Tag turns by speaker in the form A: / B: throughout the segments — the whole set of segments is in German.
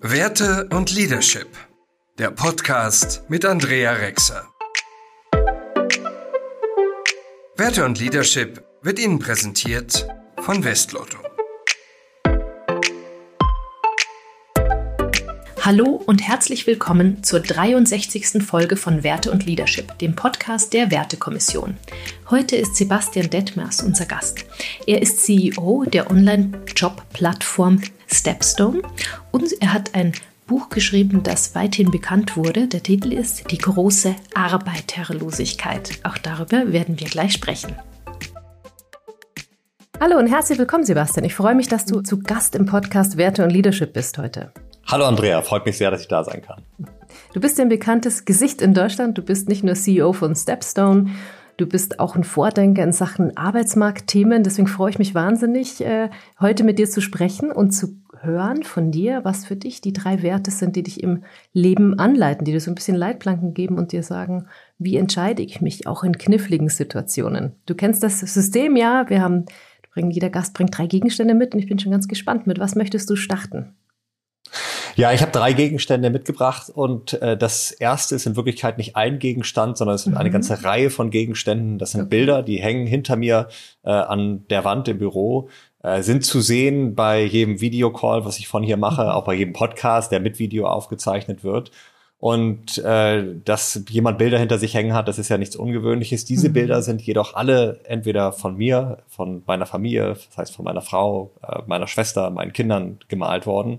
A: Werte und Leadership, der Podcast mit Andrea Rexer. Werte und Leadership wird Ihnen präsentiert von Westlotto.
B: Hallo und herzlich willkommen zur 63. Folge von Werte und Leadership, dem Podcast der Wertekommission. Heute ist Sebastian Detmers unser Gast. Er ist CEO der Online-Job-Plattform Stepstone und er hat ein Buch geschrieben, das weithin bekannt wurde. Der Titel ist Die große Arbeiterlosigkeit. Auch darüber werden wir gleich sprechen. Hallo und herzlich willkommen, Sebastian. Ich freue mich, dass du zu Gast im Podcast Werte und Leadership bist heute.
C: Hallo Andrea, freut mich sehr, dass ich da sein kann.
B: Du bist ein bekanntes Gesicht in Deutschland. Du bist nicht nur CEO von Stepstone, du bist auch ein Vordenker in Sachen Arbeitsmarktthemen. Deswegen freue ich mich wahnsinnig, heute mit dir zu sprechen und zu hören von dir, was für dich die 3 Werte sind, die dich im Leben anleiten, die dir so ein bisschen Leitplanken geben und dir sagen, wie entscheide ich mich auch in kniffligen Situationen. Du kennst das System, ja. Jeder Gast bringt 3 Gegenstände mit und ich bin schon ganz gespannt. Mit was möchtest du starten?
C: Ja, ich habe 3 Gegenstände mitgebracht und das erste ist in Wirklichkeit nicht ein Gegenstand, sondern es sind eine ganze Reihe von Gegenständen. Das sind Bilder, die hängen hinter mir an der Wand im Büro, sind zu sehen bei jedem Videocall, was ich von hier mache, auch bei jedem Podcast, der mit Video aufgezeichnet wird. Und dass jemand Bilder hinter sich hängen hat, das ist ja nichts Ungewöhnliches. Diese Bilder sind jedoch alle entweder von mir, von meiner Familie, das heißt von meiner Frau, meiner Schwester, meinen Kindern gemalt worden.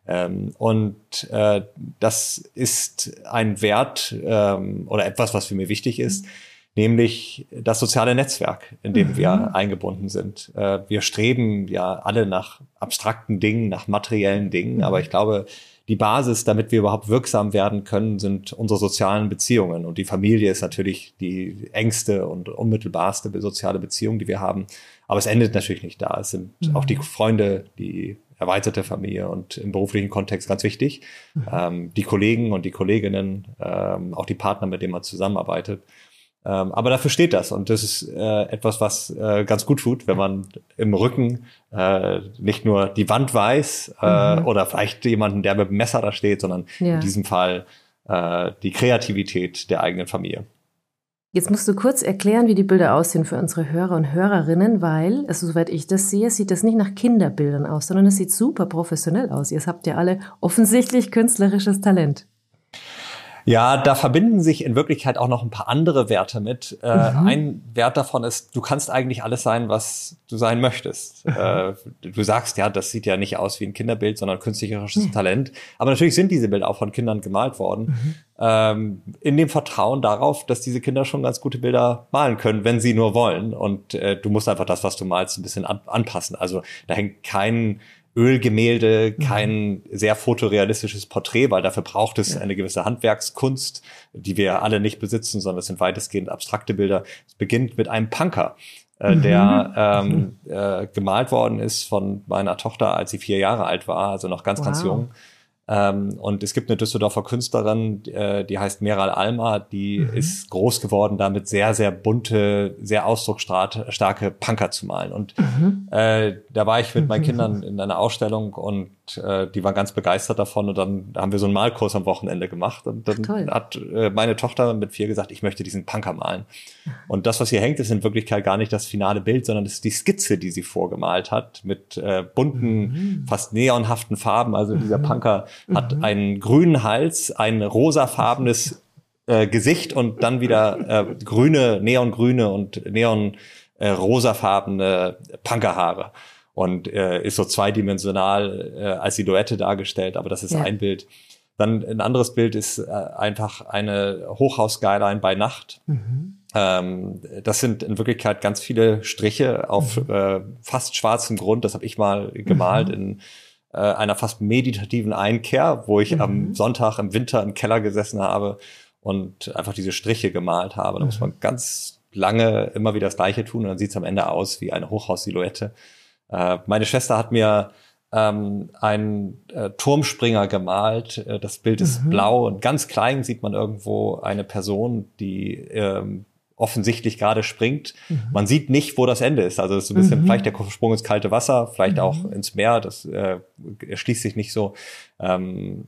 C: Das ist ein Wert oder etwas, was für mich wichtig ist, nämlich das soziale Netzwerk, in dem wir eingebunden sind. Wir streben ja alle nach abstrakten Dingen, nach materiellen Dingen, aber ich glaube, die Basis, damit wir überhaupt wirksam werden können, sind unsere sozialen Beziehungen. Und die Familie ist natürlich die engste und unmittelbarste soziale Beziehung, die wir haben. Aber es endet natürlich nicht da. Es sind auch die Freunde, die erweiterte Familie und im beruflichen Kontext ganz wichtig. Die Kollegen und die Kolleginnen, auch die Partner, mit denen man zusammenarbeitet. Aber dafür steht das und das ist etwas, was ganz gut tut, wenn man im Rücken nicht nur die Wand weiß oder vielleicht jemanden, der mit dem Messer da steht, sondern in diesem Fall die Kreativität der eigenen Familie.
B: Jetzt musst du kurz erklären, wie die Bilder aussehen für unsere Hörer und Hörerinnen, weil, also soweit ich das sehe, sieht das nicht nach Kinderbildern aus, sondern es sieht super professionell aus. Ihr habt ja alle offensichtlich künstlerisches Talent.
C: Ja, da verbinden sich in Wirklichkeit auch noch ein paar andere Werte mit. Ein Wert davon ist, du kannst eigentlich alles sein, was du sein möchtest. Du sagst, ja, das sieht ja nicht aus wie ein Kinderbild, sondern künstlerisches Talent. Aber natürlich sind diese Bilder auch von Kindern gemalt worden. In dem Vertrauen darauf, dass diese Kinder schon ganz gute Bilder malen können, wenn sie nur wollen. Und du musst einfach das, was du malst, ein bisschen anpassen. Also da hängt kein Ölgemälde, kein sehr fotorealistisches Porträt, weil dafür braucht es eine gewisse Handwerkskunst, die wir alle nicht besitzen, sondern es sind weitestgehend abstrakte Bilder. Es beginnt mit einem Punker, der gemalt worden ist von meiner Tochter, als sie 4 Jahre alt war, also noch ganz jung. Und es gibt eine Düsseldorfer Künstlerin, die heißt Meral Alma, die ist groß geworden, damit sehr, sehr bunte, sehr ausdrucksstarke Punker zu malen. Und da war ich mit meinen Kindern in einer Ausstellung und die waren ganz begeistert davon. Und dann haben wir so einen Malkurs am Wochenende gemacht. Und dann hat meine Tochter mit 4 gesagt, ich möchte diesen Punker malen. Und das, was hier hängt, ist in Wirklichkeit gar nicht das finale Bild, sondern das ist die Skizze, die sie vorgemalt hat, mit bunten, fast neonhaften Farben. Also dieser Punker hat einen grünen Hals, ein rosafarbenes Gesicht und dann wieder neongrüne und rosafarbene Punkerhaare. Und ist so zweidimensional als Silhouette dargestellt, aber das ist ein Bild. Dann ein anderes Bild ist einfach eine Hochhaus-Skyline bei Nacht. Das sind in Wirklichkeit ganz viele Striche auf fast schwarzem Grund. Das habe ich mal gemalt in einer fast meditativen Einkehr, wo ich am Sonntag im Winter im Keller gesessen habe und einfach diese Striche gemalt habe. Da muss man ganz lange immer wieder das Gleiche tun und dann sieht es am Ende aus wie eine Hochhaus-Silhouette. Meine Schwester hat mir einen Turmspringer gemalt. Das Bild ist blau und ganz klein sieht man irgendwo eine Person, die offensichtlich gerade springt. Man sieht nicht, wo das Ende ist. Also es ist ein bisschen vielleicht der Sprung ins kalte Wasser, vielleicht auch ins Meer. Das erschließt sich nicht so. Dann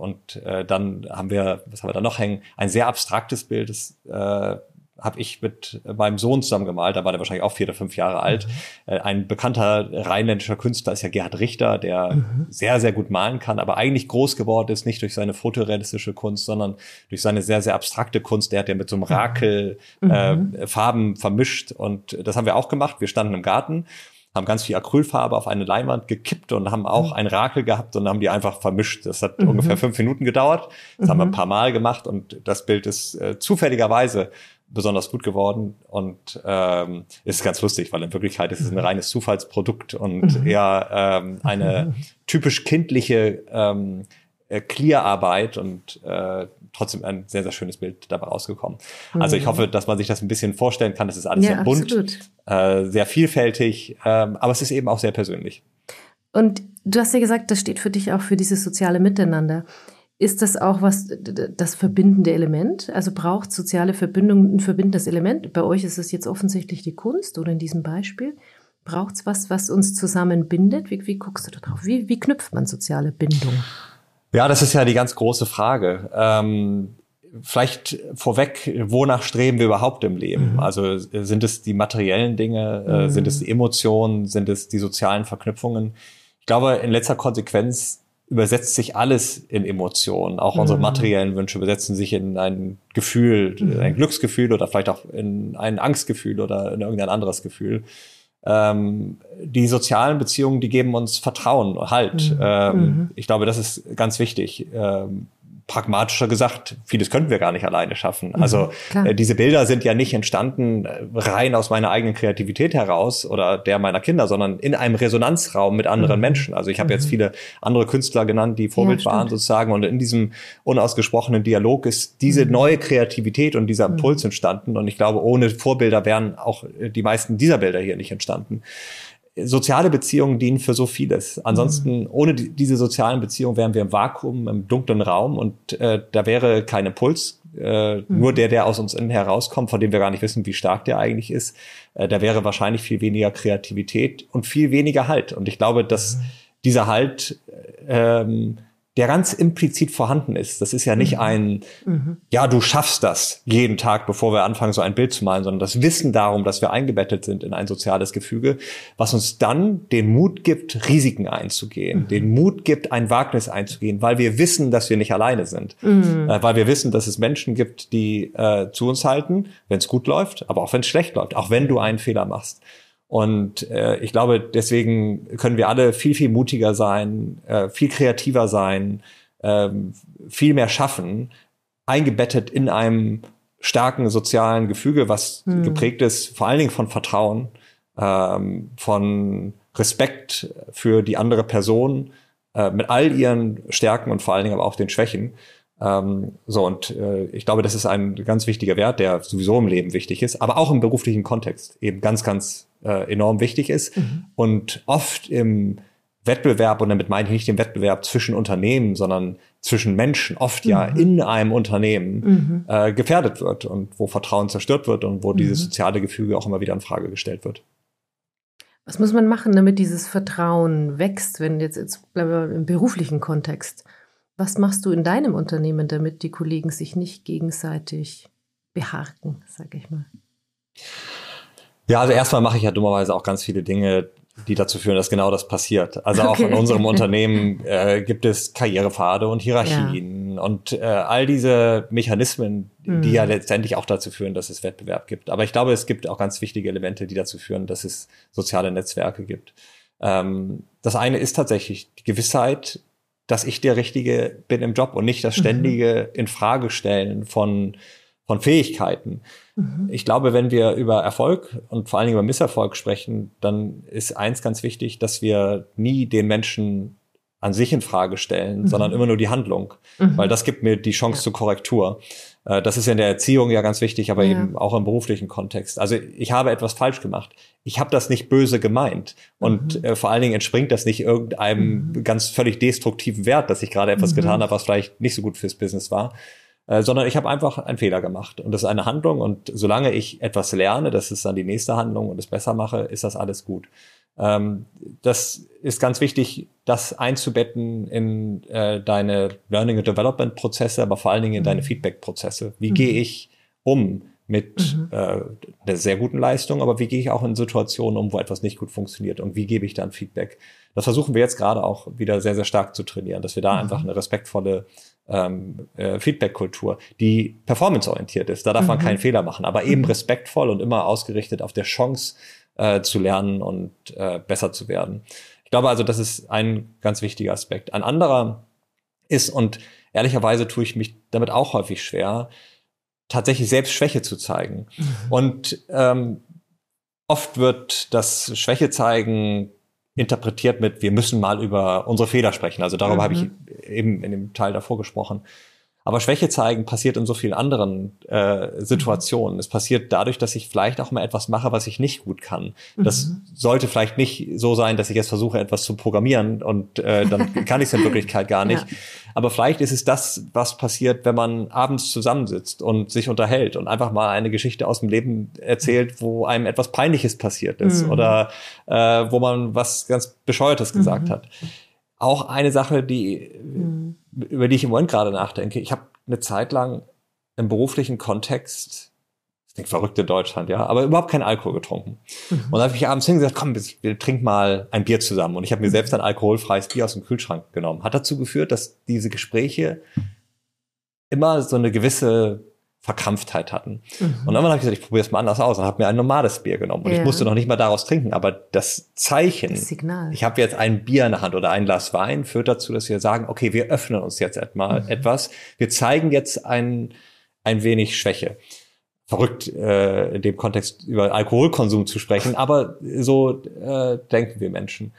C: haben wir, was haben wir da noch hängen? Ein sehr abstraktes Bild, das habe ich mit meinem Sohn zusammen gemalt, da war der wahrscheinlich auch 4 oder 5 Jahre alt. Ein bekannter rheinländischer Künstler ist ja Gerhard Richter, der sehr, sehr gut malen kann, aber eigentlich groß geworden ist, nicht durch seine fotorealistische Kunst, sondern durch seine sehr, sehr abstrakte Kunst. Der hat ja mit so einem Rakel Farben vermischt, und das haben wir auch gemacht. Wir standen im Garten, haben ganz viel Acrylfarbe auf eine Leinwand gekippt und haben auch ein Rakel gehabt und haben die einfach vermischt. Das hat ungefähr 5 Minuten gedauert. Das haben wir ein paar Mal gemacht, und das Bild ist zufälligerweise besonders gut geworden, und ist ganz lustig, weil in Wirklichkeit ist es ein reines Zufallsprodukt und eher eine typisch kindliche Clear-Arbeit, und trotzdem ein sehr, sehr schönes Bild dabei rausgekommen. Also ich hoffe, dass man sich das ein bisschen vorstellen kann. Das ist alles sehr bunt, sehr vielfältig, aber es ist eben auch sehr persönlich.
B: Und du hast ja gesagt, das steht für dich auch für dieses soziale Miteinander. Ist das auch das verbindende Element? Also braucht soziale Verbindung ein verbindendes Element? Bei euch ist es jetzt offensichtlich die Kunst, oder in diesem Beispiel. Braucht es was uns zusammenbindet? Wie guckst du da drauf? Wie knüpft man soziale Bindung?
C: Ja, das ist ja die ganz große Frage. Vielleicht vorweg, wonach streben wir überhaupt im Leben? Also sind es die materiellen Dinge? Sind es die Emotionen? Sind es die sozialen Verknüpfungen? Ich glaube, in letzter Konsequenz übersetzt sich alles in Emotionen. Auch unsere materiellen Wünsche übersetzen sich in ein Gefühl, ein Glücksgefühl oder vielleicht auch in ein Angstgefühl oder in irgendein anderes Gefühl. Die sozialen Beziehungen, die geben uns Vertrauen, Halt. Ich glaube, das ist ganz wichtig. Pragmatischer gesagt, vieles könnten wir gar nicht alleine schaffen. Also diese Bilder sind ja nicht entstanden rein aus meiner eigenen Kreativität heraus oder der meiner Kinder, sondern in einem Resonanzraum mit anderen Menschen. Also ich habe jetzt viele andere Künstler genannt, die Vorbild waren sozusagen, und in diesem unausgesprochenen Dialog ist diese neue Kreativität und dieser Impuls entstanden, und ich glaube, ohne Vorbilder wären auch die meisten dieser Bilder hier nicht entstanden. Soziale Beziehungen dienen für so vieles. Ansonsten, ohne diese sozialen Beziehungen wären wir im Vakuum, im dunklen Raum, und da wäre kein Impuls, nur der aus uns innen herauskommt, von dem wir gar nicht wissen, wie stark der eigentlich ist. Da wäre wahrscheinlich viel weniger Kreativität und viel weniger Halt. Und ich glaube, dass dieser Halt der ganz implizit vorhanden ist. Das ist ja nicht ja, du schaffst das jeden Tag, bevor wir anfangen, so ein Bild zu malen, sondern das Wissen darum, dass wir eingebettet sind in ein soziales Gefüge, was uns dann den Mut gibt, Risiken einzugehen, den Mut gibt, ein Wagnis einzugehen, weil wir wissen, dass wir nicht alleine sind, weil wir wissen, dass es Menschen gibt, die zu uns halten, wenn es gut läuft, aber auch wenn es schlecht läuft, auch wenn du einen Fehler machst. Und ich glaube, deswegen können wir alle viel, viel mutiger sein, viel kreativer sein, viel mehr schaffen, eingebettet in einem starken sozialen Gefüge, was geprägt ist vor allen Dingen von Vertrauen, von Respekt für die andere Person, mit all ihren Stärken und vor allen Dingen aber auch den Schwächen. Ich glaube, das ist ein ganz wichtiger Wert, der sowieso im Leben wichtig ist, aber auch im beruflichen Kontext eben ganz, ganz enorm wichtig ist und oft im Wettbewerb, und damit meine ich nicht den Wettbewerb zwischen Unternehmen, sondern zwischen Menschen, oft ja in einem Unternehmen gefährdet wird, und wo Vertrauen zerstört wird und wo dieses soziale Gefüge auch immer wieder in Frage gestellt wird.
B: Was muss man machen, damit dieses Vertrauen wächst, wenn jetzt bleiben wir im beruflichen Kontext? Was machst du in deinem Unternehmen, damit die Kollegen sich nicht gegenseitig beharken, sage ich mal?
C: Ja, also erstmal mache ich ja dummerweise auch ganz viele Dinge, die dazu führen, dass genau das passiert. Also auch in unserem Unternehmen gibt es Karrierepfade und Hierarchien und all diese Mechanismen, die ja letztendlich auch dazu führen, dass es Wettbewerb gibt. Aber ich glaube, es gibt auch ganz wichtige Elemente, die dazu führen, dass es soziale Netzwerke gibt. Das eine ist tatsächlich die Gewissheit, dass ich der Richtige bin im Job und nicht das ständige Infragestellen von Fähigkeiten. Ich glaube, wenn wir über Erfolg und vor allen Dingen über Misserfolg sprechen, dann ist eins ganz wichtig, dass wir nie den Menschen an sich in Frage stellen, sondern immer nur die Handlung, weil das gibt mir die Chance zur Korrektur. Das ist in der Erziehung ja ganz wichtig, aber eben auch im beruflichen Kontext. Also ich habe etwas falsch gemacht. Ich habe das nicht böse gemeint. Und vor allen Dingen entspringt das nicht irgendeinem ganz völlig destruktiven Wert, dass ich gerade etwas getan habe, was vielleicht nicht so gut fürs Business war. sondern ich habe einfach einen Fehler gemacht. Und das ist eine Handlung. Und solange ich etwas lerne, das ist dann die nächste Handlung und es besser mache, ist das alles gut. Das ist ganz wichtig, das einzubetten in deine Learning- and Development-Prozesse, aber vor allen Dingen in deine Feedback-Prozesse. Wie gehe ich um mit einer sehr guten Leistung, aber wie gehe ich auch in Situationen um, wo etwas nicht gut funktioniert und wie gebe ich dann Feedback? Das versuchen wir jetzt gerade auch wieder sehr, sehr stark zu trainieren, dass wir da einfach eine respektvolle Feedback-Kultur, die performanceorientiert ist. Da darf man keinen Fehler machen, aber eben respektvoll und immer ausgerichtet auf der Chance zu lernen und besser zu werden. Ich glaube also, das ist ein ganz wichtiger Aspekt. Ein anderer ist, und ehrlicherweise tue ich mich damit auch häufig schwer, tatsächlich selbst Schwäche zu zeigen. Und oft wird das Schwäche zeigen interpretiert mit, wir müssen mal über unsere Fehler sprechen. Also darüber habe ich eben in dem Teil davor gesprochen. Aber Schwäche zeigen passiert in so vielen anderen Situationen. Es passiert dadurch, dass ich vielleicht auch mal etwas mache, was ich nicht gut kann. Das sollte vielleicht nicht so sein, dass ich jetzt versuche, etwas zu programmieren und dann kann ich es in Wirklichkeit gar nicht. Ja. Aber vielleicht ist es das, was passiert, wenn man abends zusammensitzt und sich unterhält und einfach mal eine Geschichte aus dem Leben erzählt, wo einem etwas Peinliches passiert ist oder wo man was ganz Bescheuertes gesagt hat. Auch eine Sache, über die ich im Moment gerade nachdenke. Ich habe eine Zeit lang im beruflichen Kontext, das klingt verrückt in Deutschland, ja, aber überhaupt keinen Alkohol getrunken. Und da habe ich abends hingesagt, komm, wir trinken mal ein Bier zusammen. Und ich habe mir selbst ein alkoholfreies Bier aus dem Kühlschrank genommen. Hat dazu geführt, dass diese Gespräche immer so eine gewisse Verkrampftheit hatten. Und dann habe ich gesagt, ich probiere es mal anders aus und habe mir ein normales Bier genommen. Und ich musste noch nicht mal daraus trinken, aber das Zeichen, das Signal. Ich habe jetzt ein Bier in der Hand oder ein Glas Wein, führt dazu, dass wir sagen, okay, wir öffnen uns jetzt etwas. Wir zeigen jetzt ein wenig Schwäche. Verrückt, in dem Kontext über Alkoholkonsum zu sprechen, aber so denken wir Menschen.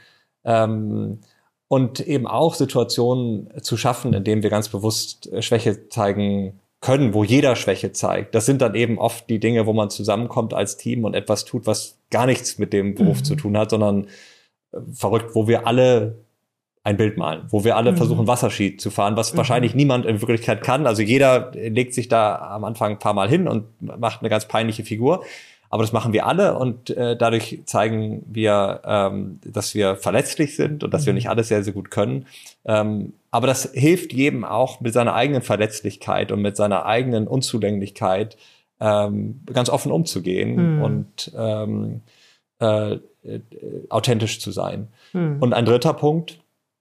C: Und eben auch Situationen zu schaffen, in denen wir ganz bewusst Schwäche zeigen können, wo jeder Schwäche zeigt. Das sind dann eben oft die Dinge, wo man zusammenkommt als Team und etwas tut, was gar nichts mit dem Beruf zu tun hat, sondern verrückt, wo wir alle ein Bild malen, wo wir alle versuchen, Wasserski zu fahren, was wahrscheinlich niemand in Wirklichkeit kann. Also jeder legt sich da am Anfang ein paar Mal hin und macht eine ganz peinliche Figur. Aber das machen wir alle und dadurch zeigen wir, dass wir verletzlich sind und dass wir nicht alles sehr, sehr gut können. Aber das hilft jedem auch mit seiner eigenen Verletzlichkeit und mit seiner eigenen Unzulänglichkeit ganz offen umzugehen und authentisch zu sein. Und ein dritter Punkt,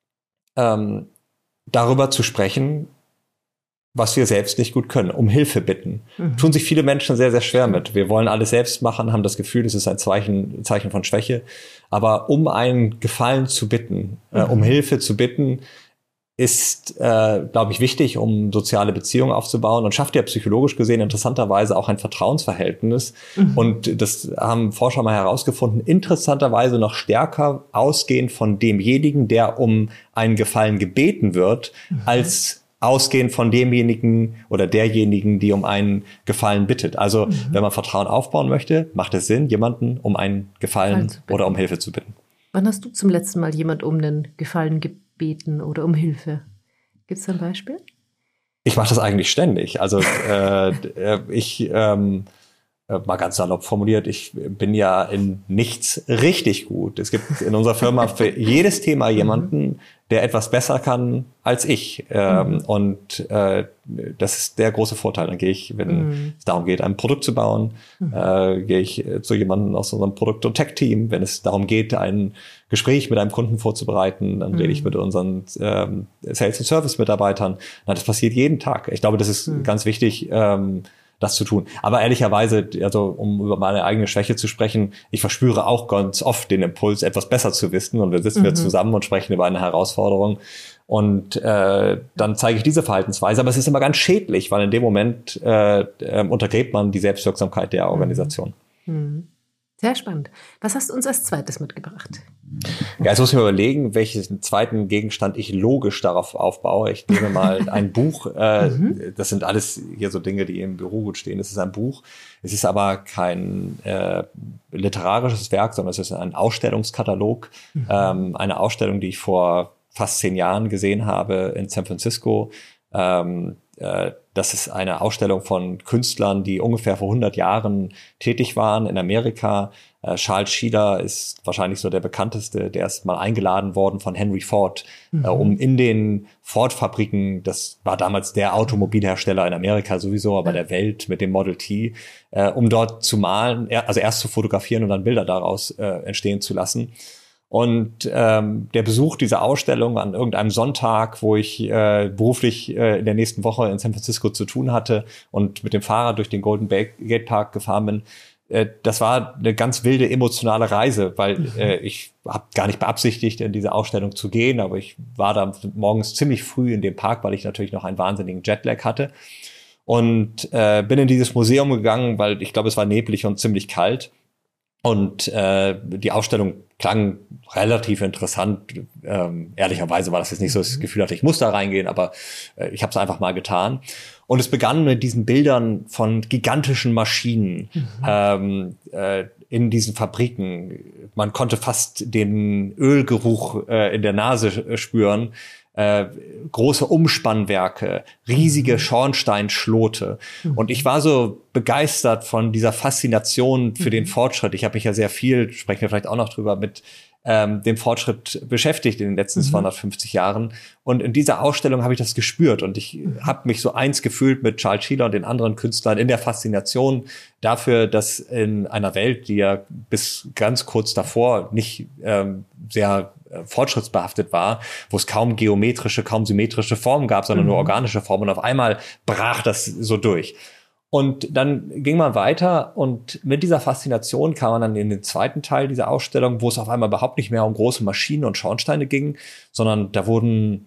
C: darüber zu sprechen, was wir selbst nicht gut können, um Hilfe bitten. Tun sich viele Menschen sehr, sehr schwer mit. Wir wollen alles selbst machen, haben das Gefühl, es ist ein Zeichen von Schwäche. Aber um einen Gefallen zu bitten, um Hilfe zu bitten, ist, glaube ich, wichtig, um soziale Beziehungen aufzubauen und schafft ja psychologisch gesehen interessanterweise auch ein Vertrauensverhältnis. Und das haben Forscher mal herausgefunden, interessanterweise noch stärker ausgehend von demjenigen, der um einen Gefallen gebeten wird, als ausgehend von demjenigen oder derjenigen, die um einen Gefallen bittet. Also wenn man Vertrauen aufbauen möchte, macht es Sinn, jemanden um einen Gefallen oder um Hilfe zu bitten.
B: Wann hast du zum letzten Mal jemand um einen Gefallen gebeten oder um Hilfe? Gibt es da ein Beispiel?
C: Ich mache das eigentlich ständig. Also mal ganz salopp formuliert, ich bin ja in nichts richtig gut. Es gibt in unserer Firma für jedes Thema jemanden, der etwas besser kann als ich. Und das ist der große Vorteil. Dann gehe ich, wenn es darum geht, ein Produkt zu bauen, gehe ich zu jemandem aus unserem Produkt- und Tech-Team. Wenn es darum geht, ein Gespräch mit einem Kunden vorzubereiten, dann rede ich mit unseren Sales- und Service-Mitarbeitern. Das passiert jeden Tag. Ich glaube, das ist ganz wichtig, das zu tun. Aber ehrlicherweise, also um über meine eigene Schwäche zu sprechen, ich verspüre auch ganz oft den Impuls, etwas besser zu wissen. Und wir sitzen wir zusammen und sprechen über eine Herausforderung. Und dann zeige ich diese Verhaltensweise. Aber es ist immer ganz schädlich, weil in dem Moment untergräbt man die Selbstwirksamkeit der Organisation.
B: Sehr spannend. Was hast du uns als zweites mitgebracht?
C: Ja, jetzt muss ich mir überlegen, welchen zweiten Gegenstand ich logisch darauf aufbaue. Ich nehme mal ein Buch. Das sind alles hier so Dinge, die im Büro gut stehen. Es ist ein Buch. Es ist aber kein literarisches Werk, sondern es ist ein Ausstellungskatalog. Eine Ausstellung, die ich vor fast 10 Jahren gesehen habe in San Francisco. Das Das ist eine Ausstellung von Künstlern, die ungefähr vor 100 Jahren tätig waren in Amerika. Charles Sheeler ist wahrscheinlich so der bekannteste. Der ist mal eingeladen worden von Henry Ford, um in den Ford-Fabriken, das war damals der Automobilhersteller in Amerika sowieso, aber der Welt mit dem Model T, um dort zu malen, also erst zu fotografieren und dann Bilder daraus entstehen zu lassen. Und der Besuch dieser Ausstellung an irgendeinem Sonntag, wo ich beruflich in der nächsten Woche in San Francisco zu tun hatte und mit dem Fahrrad durch den Golden Gate Park gefahren bin, das war eine ganz wilde emotionale Reise, weil ich habe gar nicht beabsichtigt, in diese Ausstellung zu gehen, aber ich war da morgens ziemlich früh in dem Park, weil ich natürlich noch einen wahnsinnigen Jetlag hatte. Und bin in dieses Museum gegangen, weil ich glaube, es war neblig und ziemlich kalt. Und die Ausstellung klang relativ interessant. Ehrlicherweise war das jetzt nicht so, dass ich das Gefühl hatte, ich muss da reingehen, aber ich habe es einfach mal getan. Und es begann mit diesen Bildern von gigantischen Maschinen in diesen Fabriken. Man konnte fast den Ölgeruch in der Nase spüren. Große Umspannwerke, riesige Schornsteinschlote. Und ich war so begeistert von dieser Faszination für den Fortschritt. Ich habe mich ja sehr viel, sprechen wir vielleicht auch noch drüber, mit dem Fortschritt beschäftigt in den letzten 250 Jahren. Und in dieser Ausstellung habe ich das gespürt. Und ich habe mich so eins gefühlt mit Charles Sheeler und den anderen Künstlern in der Faszination dafür, dass in einer Welt, die ja bis ganz kurz davor nicht sehr fortschrittsbehaftet war, wo es kaum geometrische, kaum symmetrische Formen gab, sondern nur organische Formen. Und auf einmal brach das so durch. Und dann ging man weiter und mit dieser Faszination kam man dann in den zweiten Teil dieser Ausstellung, wo es auf einmal überhaupt nicht mehr um große Maschinen und Schornsteine ging, sondern da wurden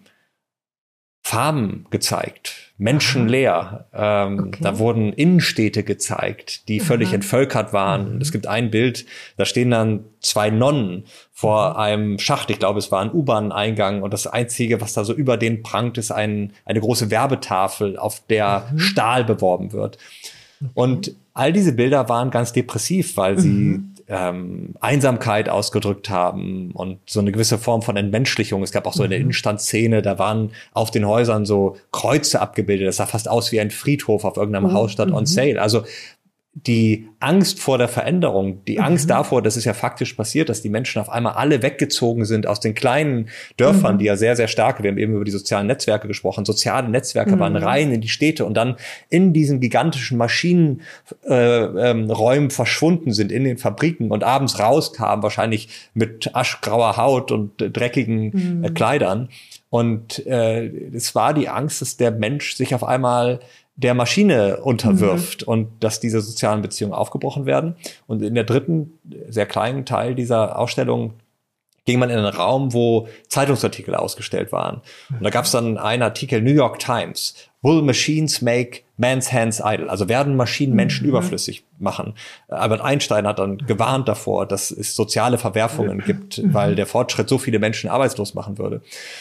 C: Farben gezeigt, menschenleer. Da wurden Innenstädte gezeigt, die völlig entvölkert waren. Es gibt ein Bild, da stehen dann 2 Nonnen vor einem Schacht. Ich glaube, es war ein U-Bahn-Eingang. Und das Einzige, was da so über denen prangt, ist eine große Werbetafel, auf der Stahl beworben wird. Und all diese Bilder waren ganz depressiv, weil sie Einsamkeit ausgedrückt haben und so eine gewisse Form von Entmenschlichung. Es gab auch so eine Innenstadtszene, da waren auf den Häusern so Kreuze abgebildet. Das sah fast aus wie ein Friedhof auf irgendeinem Haus statt on sale. Also die Angst vor der Veränderung, die Angst davor, dass es ja faktisch passiert, dass die Menschen auf einmal alle weggezogen sind aus den kleinen Dörfern, die ja sehr, sehr stark, wir haben eben über die sozialen Netzwerke gesprochen, soziale Netzwerke waren rein in die Städte und dann in diesen gigantischen Maschinenräumen verschwunden sind, in den Fabriken und abends rauskamen, wahrscheinlich mit aschgrauer Haut und dreckigen Kleidern. Und es war die Angst, dass der Mensch sich auf einmal der Maschine unterwirft und dass diese sozialen Beziehungen aufgebrochen werden. Und in der dritten, sehr kleinen Teil dieser Ausstellung ging man in einen Raum, wo Zeitungsartikel ausgestellt waren. Und da gab es dann einen Artikel, New York Times, Will Machines Make Man's Hands Idle? Also werden Maschinen Menschen überflüssig machen? Albert Einstein hat dann gewarnt davor, dass es soziale Verwerfungen gibt, weil der Fortschritt so viele Menschen arbeitslos machen würde.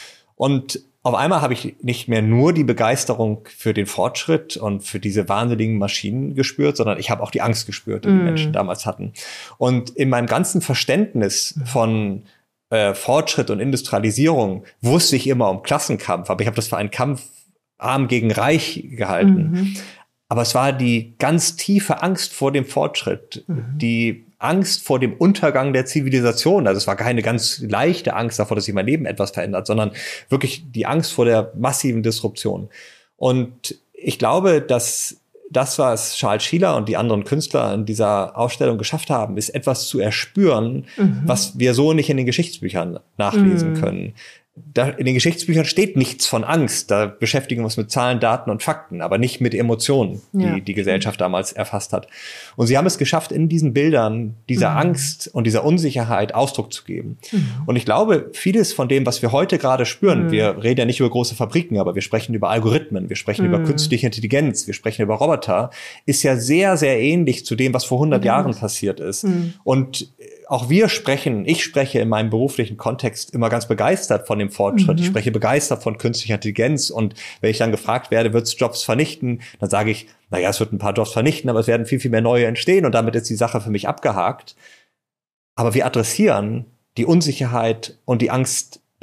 C: Und auf einmal habe ich nicht mehr nur die Begeisterung für den Fortschritt und für diese wahnsinnigen Maschinen gespürt, sondern ich habe auch die Angst gespürt, die die Menschen damals hatten. Und in meinem ganzen Verständnis von Fortschritt und Industrialisierung wusste ich immer um Klassenkampf, aber ich habe das für einen Kampf Arm gegen Reich gehalten. Aber es war die ganz tiefe Angst vor dem Fortschritt, die Angst vor dem Untergang der Zivilisation. Also es war keine ganz leichte Angst davor, dass sich mein Leben etwas verändert, sondern wirklich die Angst vor der massiven Disruption. Und ich glaube, dass das, was Charles Sheeler und die anderen Künstler in dieser Ausstellung geschafft haben, ist etwas zu erspüren, was wir so nicht in den Geschichtsbüchern nachlesen können. In den Geschichtsbüchern steht nichts von Angst. Da beschäftigen wir uns mit Zahlen, Daten und Fakten, aber nicht mit Emotionen, die die Gesellschaft damals erfasst hat. Und sie haben es geschafft, in diesen Bildern dieser Angst und dieser Unsicherheit Ausdruck zu geben. Und ich glaube, vieles von dem, was wir heute gerade spüren, wir reden ja nicht über große Fabriken, aber wir sprechen über Algorithmen, wir sprechen über künstliche Intelligenz, wir sprechen über Roboter, ist ja sehr, sehr ähnlich zu dem, was vor 100 Jahren passiert ist. Und auch ich spreche in meinem beruflichen Kontext immer ganz begeistert von dem Fortschritt. Ich spreche begeistert von künstlicher Intelligenz. Und wenn ich dann gefragt werde, wird es Jobs vernichten, dann sage ich, naja, es wird ein paar Jobs vernichten, aber es werden viel, viel mehr neue entstehen. Und damit ist die Sache für mich abgehakt. Aber wir adressieren die Unsicherheit und die Angst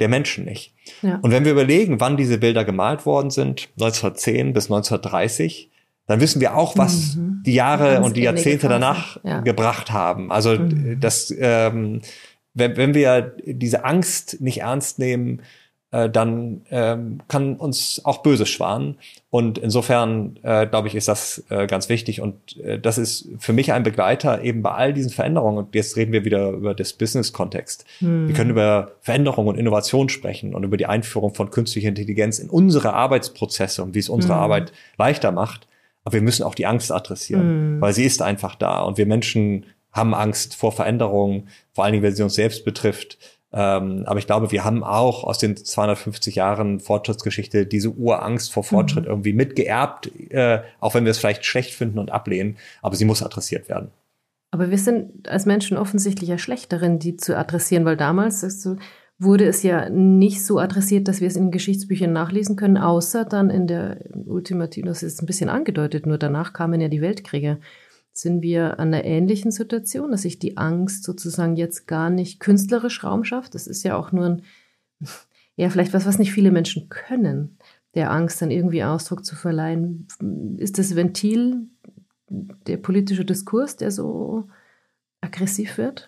C: der Menschen nicht.
B: Ja.
C: Und wenn wir überlegen, wann diese Bilder gemalt worden sind, 1910 bis 1930, dann wissen wir auch, was die Jahre und die Jahrzehnte danach gebracht haben. Also das, wenn wir diese Angst nicht ernst nehmen, dann kann uns auch Böses schwan. Und insofern, glaube ich, ist das ganz wichtig. Und das ist für mich ein Begleiter eben bei all diesen Veränderungen. Und jetzt reden wir wieder über das Business-Kontext. Wir können über Veränderung und Innovation sprechen und über die Einführung von künstlicher Intelligenz in unsere Arbeitsprozesse und wie es unsere Arbeit leichter macht. Aber wir müssen auch die Angst adressieren, weil sie ist einfach da. Und wir Menschen haben Angst vor Veränderungen, vor allen Dingen, wenn sie uns selbst betrifft. Aber ich glaube, wir haben auch aus den 250 Jahren Fortschrittsgeschichte diese Urangst vor Fortschritt irgendwie mitgeerbt, auch wenn wir es vielleicht schlecht finden und ablehnen. Aber sie muss adressiert werden.
B: Aber wir sind als Menschen offensichtlich ja schlecht darin, die zu adressieren, weil damals wurde es ja nicht so adressiert, dass wir es in Geschichtsbüchern nachlesen können, außer dann in der ultimativen, das ist ein bisschen angedeutet, nur danach kamen ja die Weltkriege. Sind wir an einer ähnlichen Situation, dass sich die Angst sozusagen jetzt gar nicht künstlerisch Raum schafft? Das ist ja auch nur vielleicht was nicht viele Menschen können, der Angst dann irgendwie Ausdruck zu verleihen. Ist das Ventil der politische Diskurs, der so aggressiv wird?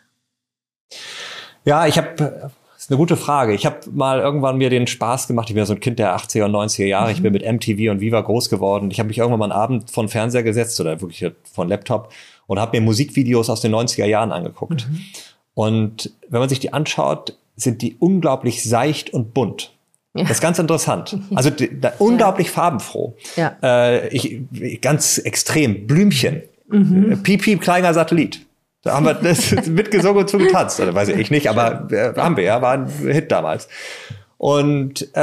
C: Ja, das ist eine gute Frage. Ich habe mal irgendwann mir den Spaß gemacht. Ich bin ja so ein Kind der 80er und 90er Jahre. Ich bin mit MTV und Viva groß geworden. Ich habe mich irgendwann mal einen Abend vor den Fernseher gesetzt oder wirklich vor den Laptop und habe mir Musikvideos aus den 90er Jahren angeguckt. Und wenn man sich die anschaut, sind die unglaublich seicht und bunt. Ja. Das ist ganz interessant. Also unglaublich farbenfroh. Ja. Ganz extrem. Blümchen. Piep, piep, kleiner Satellit. Da haben wir das mitgesungen und zugetanzt. Oder weiß ich nicht, aber haben wir ja, war ein Hit damals. Und die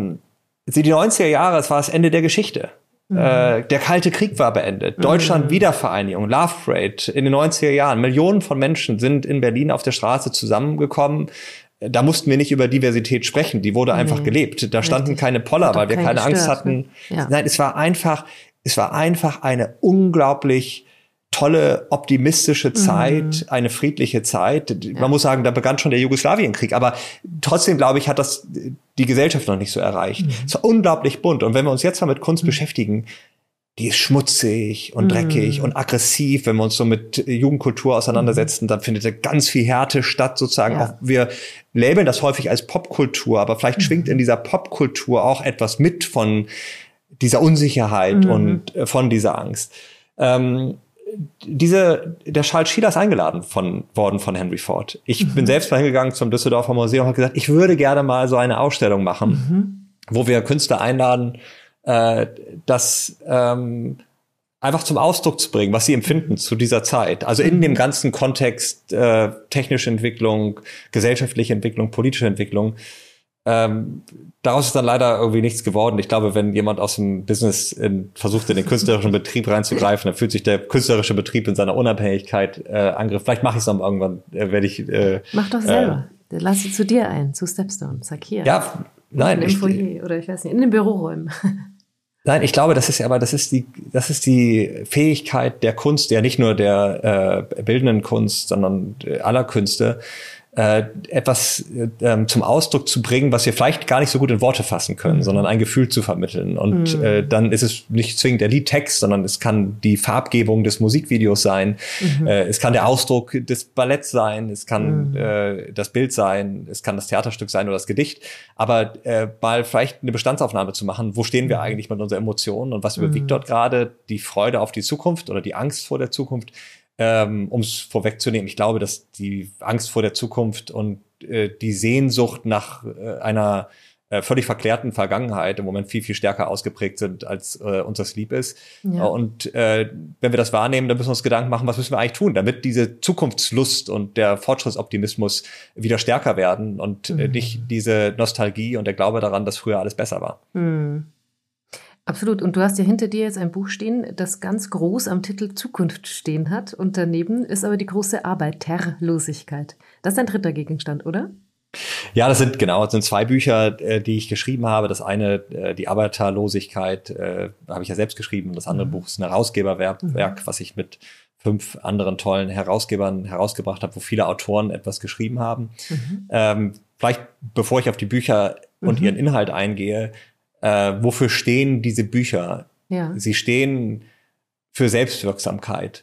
C: 90er Jahre, es war das Ende der Geschichte. Der Kalte Krieg war beendet. Deutschland Wiedervereinigung, Love Parade in den 90er Jahren. Millionen von Menschen sind in Berlin auf der Straße zusammengekommen. Da mussten wir nicht über Diversität sprechen. Die wurde einfach gelebt. Da standen keine Poller, weil wir keine Angst hatten. Ja. Nein, es war einfach eine unglaublich tolle, optimistische Zeit, eine friedliche Zeit. Man muss sagen, da begann schon der Jugoslawienkrieg. Aber trotzdem, glaube ich, hat das die Gesellschaft noch nicht so erreicht. Es war unglaublich bunt. Und wenn wir uns jetzt mal mit Kunst beschäftigen, die ist schmutzig und dreckig und aggressiv. Wenn wir uns so mit Jugendkultur auseinandersetzen, dann findet da ganz viel Härte statt, sozusagen. Auch wir labeln das häufig als Popkultur, aber vielleicht schwingt in dieser Popkultur auch etwas mit von dieser Unsicherheit und von dieser Angst. Der Charles Schiller ist eingeladen worden von Henry Ford. Ich bin selbst mal hingegangen zum Düsseldorfer Museum und habe gesagt, ich würde gerne mal so eine Ausstellung machen, wo wir Künstler einladen, das einfach zum Ausdruck zu bringen, was sie empfinden zu dieser Zeit. Also in dem ganzen Kontext technische Entwicklung, gesellschaftliche Entwicklung, politische Entwicklung. Daraus ist dann leider irgendwie nichts geworden. Ich glaube, wenn jemand aus dem Business versucht, in den künstlerischen Betrieb reinzugreifen, dann fühlt sich der künstlerische Betrieb in seiner Unabhängigkeit angegriffen. Vielleicht mache ich es dann irgendwann, werde ich...
B: Mach doch selber. Lass sie zu dir ein, zu Stepstone. Sag hier.
C: Ja, nein.
B: Im Foyer oder ich weiß nicht, in den Büroräumen.
C: Nein, ich glaube, das ist die Fähigkeit der Kunst, ja nicht nur der bildenden Kunst, sondern aller Künste, etwas zum Ausdruck zu bringen, was wir vielleicht gar nicht so gut in Worte fassen können, sondern ein Gefühl zu vermitteln. Und dann ist es nicht zwingend der Liedtext, sondern es kann die Farbgebung des Musikvideos sein, es kann der Ausdruck des Balletts sein, es kann das Bild sein, es kann das Theaterstück sein oder das Gedicht. Aber mal vielleicht eine Bestandsaufnahme zu machen, wo stehen wir eigentlich mit unseren Emotionen und was überwiegt dort gerade, die Freude auf die Zukunft oder die Angst vor der Zukunft. Um es vorwegzunehmen, ich glaube, dass die Angst vor der Zukunft und die Sehnsucht nach einer völlig verklärten Vergangenheit im Moment viel, viel stärker ausgeprägt sind, als uns das lieb ist. Ja. Und wenn wir das wahrnehmen, dann müssen wir uns Gedanken machen, was müssen wir eigentlich tun, damit diese Zukunftslust und der Fortschrittsoptimismus wieder stärker werden und nicht diese Nostalgie und der Glaube daran, dass früher alles besser war.
B: Absolut. Und du hast ja hinter dir jetzt ein Buch stehen, das ganz groß am Titel Zukunft stehen hat. Und daneben ist aber die große Arbeiterlosigkeit. Das ist ein dritter Gegenstand, oder?
C: Ja, das sind zwei Bücher, die ich geschrieben habe. Das eine, die Arbeiterlosigkeit, habe ich ja selbst geschrieben. Das andere Buch ist ein Herausgeberwerk, was ich mit 5 anderen tollen Herausgebern herausgebracht habe, wo viele Autoren etwas geschrieben haben. vielleicht bevor ich auf die Bücher und ihren Inhalt eingehe, wofür stehen diese Bücher? Ja. Sie stehen für Selbstwirksamkeit.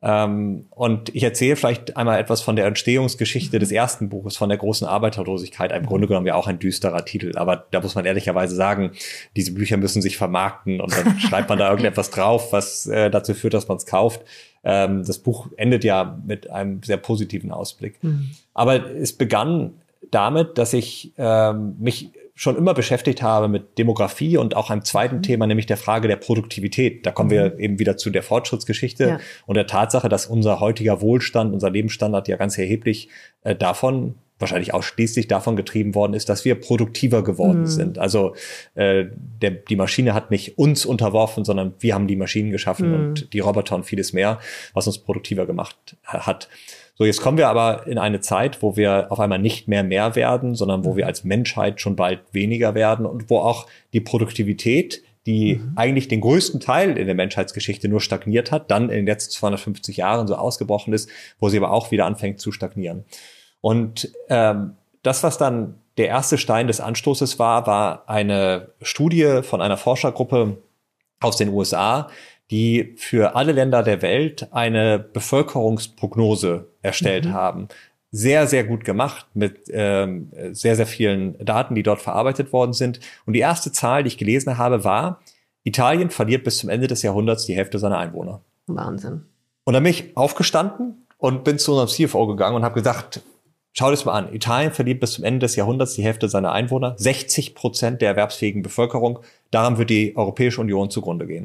C: Und ich erzähle vielleicht einmal etwas von der Entstehungsgeschichte des ersten Buches, von der großen Arbeiterlosigkeit. Im Grunde genommen ja auch ein düsterer Titel. Aber da muss man ehrlicherweise sagen, diese Bücher müssen sich vermarkten und dann schreibt man da irgendetwas drauf, was dazu führt, dass man es kauft. Das Buch endet ja mit einem sehr positiven Ausblick. Aber es begann damit, dass ich mich schon immer beschäftigt habe mit Demografie und auch einem zweiten Thema, nämlich der Frage der Produktivität. Da kommen wir eben wieder zu der Fortschrittsgeschichte und der Tatsache, dass unser heutiger Wohlstand, unser Lebensstandard ja ganz erheblich wahrscheinlich ausschließlich davon getrieben worden ist, dass wir produktiver geworden sind. Also die Maschine hat nicht uns unterworfen, sondern wir haben die Maschinen geschaffen und die Roboter und vieles mehr, was uns produktiver gemacht hat. So, jetzt kommen wir aber in eine Zeit, wo wir auf einmal nicht mehr werden, sondern wo wir als Menschheit schon bald weniger werden und wo auch die Produktivität, die eigentlich den größten Teil in der Menschheitsgeschichte nur stagniert hat, dann in den letzten 250 Jahren so ausgebrochen ist, wo sie aber auch wieder anfängt zu stagnieren. Und das, was dann der erste Stein des Anstoßes war eine Studie von einer Forschergruppe aus den USA, die für alle Länder der Welt eine Bevölkerungsprognose erstellt haben. Sehr, sehr gut gemacht mit sehr, sehr vielen Daten, die dort verarbeitet worden sind. Und die erste Zahl, die ich gelesen habe, war, Italien verliert bis zum Ende des Jahrhunderts die Hälfte seiner Einwohner.
B: Wahnsinn.
C: Und dann bin ich aufgestanden und bin zu unserem CFO gegangen und habe gesagt, schau das mal an. Italien verliert bis zum Ende des Jahrhunderts die Hälfte seiner Einwohner. 60% der erwerbsfähigen Bevölkerung. Daran wird die Europäische Union zugrunde gehen.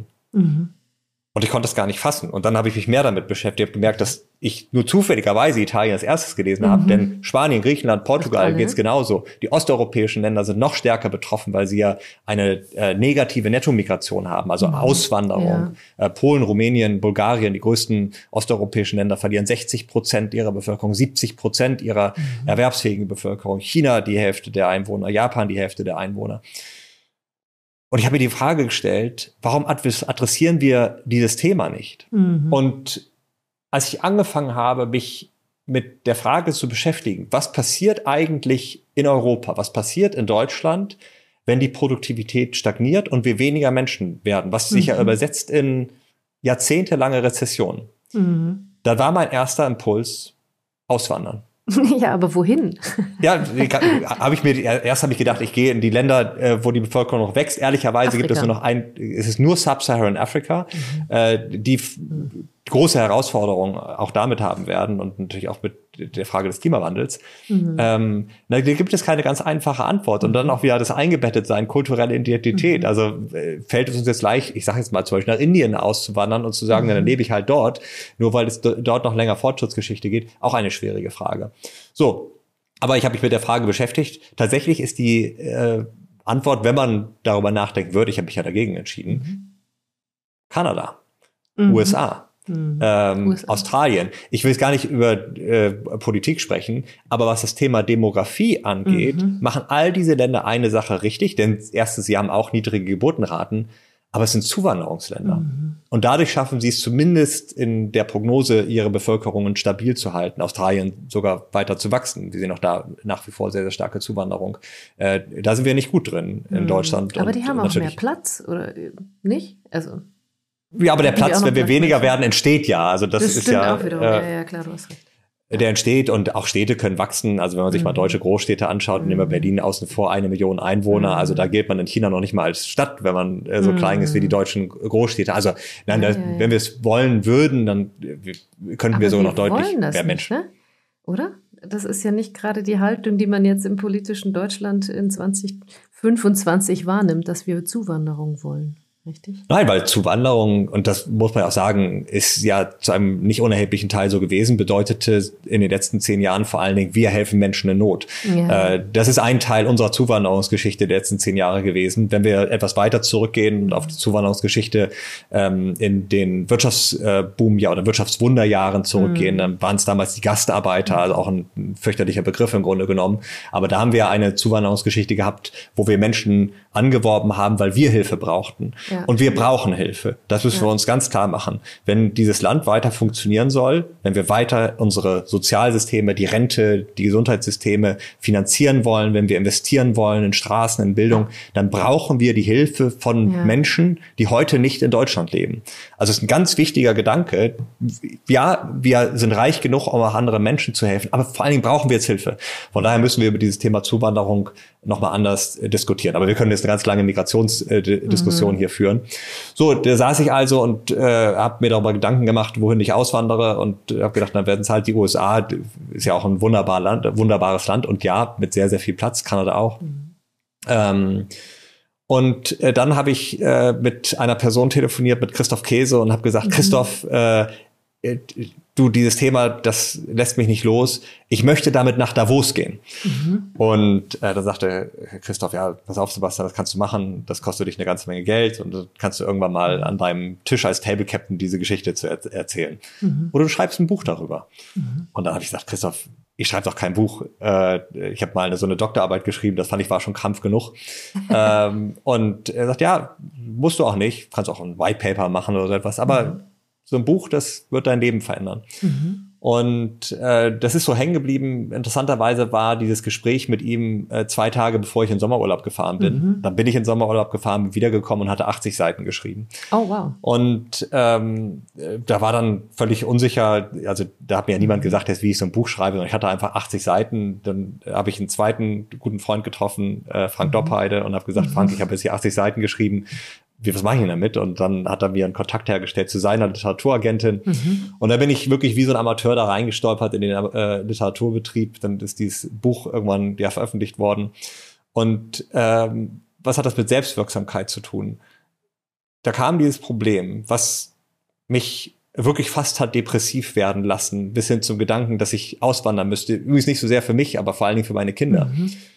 C: Und ich konnte es gar nicht fassen. Und dann habe ich mich mehr damit beschäftigt. Ich habe gemerkt, dass ich nur zufälligerweise Italien als erstes gelesen habe. Denn Spanien, Griechenland, Portugal geht's genauso. Die osteuropäischen Länder sind noch stärker betroffen, weil sie ja eine negative Nettomigration haben, also Auswanderung. Ja. Polen, Rumänien, Bulgarien, die größten osteuropäischen Länder verlieren 60% ihrer Bevölkerung, 70% ihrer erwerbsfähigen Bevölkerung. China die Hälfte der Einwohner, Japan die Hälfte der Einwohner. Und ich habe mir die Frage gestellt, warum adressieren wir dieses Thema nicht? Und als ich angefangen habe, mich mit der Frage zu beschäftigen, was passiert eigentlich in Europa, was passiert in Deutschland, wenn die Produktivität stagniert und wir weniger Menschen werden, was sich ja übersetzt in jahrzehntelange Rezession. Da war mein erster Impuls, auswandern.
B: Ja, aber wohin?
C: Ja, erst habe ich gedacht, ich gehe in die Länder, wo die Bevölkerung noch wächst. Ehrlicherweise
B: Afrika.
C: gibt es nur noch es ist nur Sub-Saharan Africa, die große Herausforderungen auch damit haben werden und natürlich auch mit der Frage des Klimawandels. Da gibt es keine ganz einfache Antwort. Und dann auch wieder das Eingebettetsein, kulturelle Identität. Also fällt es uns jetzt leicht, ich sage jetzt mal zum Beispiel nach Indien auszuwandern und zu sagen, dann lebe ich halt dort, nur weil es dort noch länger Fortschrittsgeschichte geht, auch eine schwierige Frage. So, aber ich habe mich mit der Frage beschäftigt. Tatsächlich ist die Antwort, wenn man darüber nachdenken würde, ich habe mich ja dagegen entschieden, Kanada, USA. Australien. Ich will jetzt gar nicht über Politik sprechen, aber was das Thema Demografie angeht, machen all diese Länder eine Sache richtig, denn erstens, sie haben auch niedrige Geburtenraten, aber es sind Zuwanderungsländer. Und dadurch schaffen sie es zumindest in der Prognose, ihre Bevölkerungen stabil zu halten. Australien sogar weiter zu wachsen. Wir sehen auch da nach wie vor sehr, sehr starke Zuwanderung. Da sind wir nicht gut drin in Deutschland.
B: Aber die haben auch mehr Platz, oder nicht? Also
C: ja, aber der Platz, wenn wir weniger werden, entsteht ja. Also das ist ja
B: auch wiederum. Ja, klar, du hast recht.
C: Der entsteht und auch Städte können wachsen. Also wenn man sich mal deutsche Großstädte anschaut, nehmen wir Berlin außen vor, 1 Million Einwohner. Also da gilt man in China noch nicht mal als Stadt, wenn man so klein ist wie die deutschen Großstädte. Also nein, wenn wir es wollen würden, dann könnten wir sogar noch deutlich mehr Menschen.
B: Nicht, ne? Oder? Das ist ja nicht gerade die Haltung, die man jetzt im politischen Deutschland in 2025 wahrnimmt, dass wir Zuwanderung wollen. Richtig?
C: Nein, weil Zuwanderung, und das muss man auch sagen, ist ja zu einem nicht unerheblichen Teil so gewesen, bedeutete in den letzten 10 Jahren vor allen Dingen, wir helfen Menschen in Not. Ja. Das ist ein Teil unserer Zuwanderungsgeschichte der letzten 10 Jahre gewesen. Wenn wir etwas weiter zurückgehen und auf die Zuwanderungsgeschichte in den Wirtschaftsboom oder Wirtschaftswunderjahren zurückgehen, dann waren es damals die Gastarbeiter, also auch ein fürchterlicher Begriff im Grunde genommen. Aber da haben wir eine Zuwanderungsgeschichte gehabt, wo wir Menschen angeworben haben, weil wir Hilfe brauchten. Ja.
B: Ja.
C: Und wir brauchen Hilfe. Das müssen wir uns ganz klar machen. Wenn dieses Land weiter funktionieren soll, wenn wir weiter unsere Sozialsysteme, die Rente, die Gesundheitssysteme finanzieren wollen, wenn wir investieren wollen in Straßen, in Bildung, dann brauchen wir die Hilfe von Menschen, die heute nicht in Deutschland leben. Also es ist ein ganz wichtiger Gedanke. Ja, wir sind reich genug, um auch anderen Menschen zu helfen, aber vor allen Dingen brauchen wir jetzt Hilfe. Von daher müssen wir über dieses Thema Zuwanderung nochmal anders diskutieren. Aber wir können jetzt eine ganz lange Migrationsdiskussion hier führen. So, da saß ich also und habe mir darüber Gedanken gemacht, wohin ich auswandere, und habe gedacht, dann werden es halt die USA, ist ja auch ein wunderbares Land und ja, mit sehr, sehr viel Platz, Kanada auch. Und dann habe ich mit einer Person telefoniert, mit Christoph Käse, und habe gesagt, Christoph, du, dieses Thema, das lässt mich nicht los. Ich möchte damit nach Davos gehen. Und da sagte Christoph, ja, pass auf, Sebastian, das kannst du machen. Das kostet dich eine ganze Menge Geld, und dann kannst du irgendwann mal an deinem Tisch als Table Captain diese Geschichte erzählen. Oder du schreibst ein Buch darüber. Und dann habe ich gesagt, Christoph, ich schreibe doch kein Buch. Ich habe mal so eine Doktorarbeit geschrieben, das fand ich war schon Krampf genug. Und er sagt, ja, musst du auch nicht. Kannst auch ein White Paper machen oder so etwas. Aber so ein Buch, das wird dein Leben verändern. Und das ist so hängen geblieben. Interessanterweise war dieses Gespräch mit ihm 2 Tage, bevor ich in Sommerurlaub gefahren bin. Dann bin ich in Sommerurlaub gefahren, bin wiedergekommen und hatte 80 Seiten geschrieben.
B: Oh, wow.
C: Und da war dann völlig unsicher, also da hat mir ja niemand gesagt, wie ich so ein Buch schreibe, sondern ich hatte einfach 80 Seiten. Dann habe ich einen zweiten guten Freund getroffen, Frank Doppheide, und habe gesagt, Frank, ich habe jetzt hier 80 Seiten geschrieben. Was mache ich denn damit? Und dann hat er mir einen Kontakt hergestellt zu seiner Literaturagentin. Und da bin ich wirklich wie so ein Amateur da reingestolpert in den Literaturbetrieb. Dann ist dieses Buch irgendwann veröffentlicht worden. Und was hat das mit Selbstwirksamkeit zu tun? Da kam dieses Problem, was mich wirklich fast hat depressiv werden lassen, bis hin zum Gedanken, dass ich auswandern müsste. Übrigens nicht so sehr für mich, aber vor allen Dingen für meine Kinder.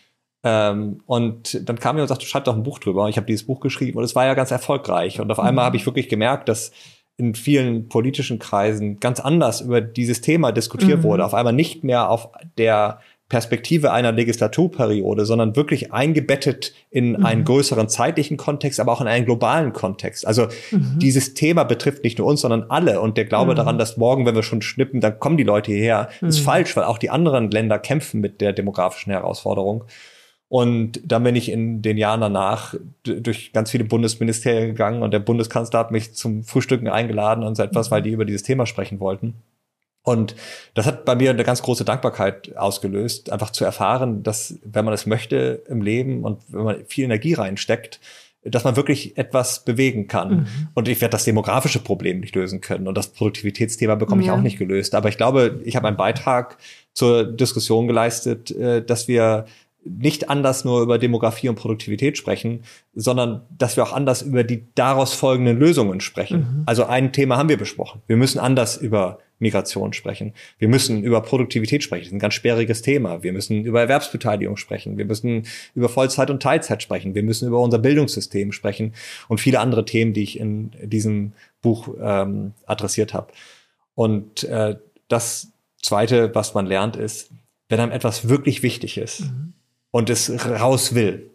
C: Und dann kam er und sagte, schreib doch ein Buch drüber. Und ich habe dieses Buch geschrieben und es war ja ganz erfolgreich. Und auf einmal habe ich wirklich gemerkt, dass in vielen politischen Kreisen ganz anders über dieses Thema diskutiert wurde. Auf einmal nicht mehr auf der Perspektive einer Legislaturperiode, sondern wirklich eingebettet in einen größeren zeitlichen Kontext, aber auch in einen globalen Kontext. Also dieses Thema betrifft nicht nur uns, sondern alle. Und der Glaube daran, dass morgen, wenn wir schon schnippen, dann kommen die Leute hierher, ist falsch, weil auch die anderen Länder kämpfen mit der demografischen Herausforderung. Und dann bin ich in den Jahren danach durch ganz viele Bundesministerien gegangen, und der Bundeskanzler hat mich zum Frühstücken eingeladen und so etwas, weil die über dieses Thema sprechen wollten. Und das hat bei mir eine ganz große Dankbarkeit ausgelöst, einfach zu erfahren, dass, wenn man es möchte im Leben und wenn man viel Energie reinsteckt, dass man wirklich etwas bewegen kann. Und ich werde das demografische Problem nicht lösen können, und das Produktivitätsthema bekomme ich auch nicht gelöst. Aber ich glaube, ich habe einen Beitrag zur Diskussion geleistet, dass wir nicht anders nur über Demografie und Produktivität sprechen, sondern dass wir auch anders über die daraus folgenden Lösungen sprechen. Also ein Thema haben wir besprochen. Wir müssen anders über Migration sprechen. Wir müssen über Produktivität sprechen. Das ist ein ganz sperriges Thema. Wir müssen über Erwerbsbeteiligung sprechen. Wir müssen über Vollzeit und Teilzeit sprechen. Wir müssen über unser Bildungssystem sprechen und viele andere Themen, die ich in diesem Buch adressiert habe. Und das Zweite, was man lernt, ist, wenn einem etwas wirklich wichtig ist, und es raus will,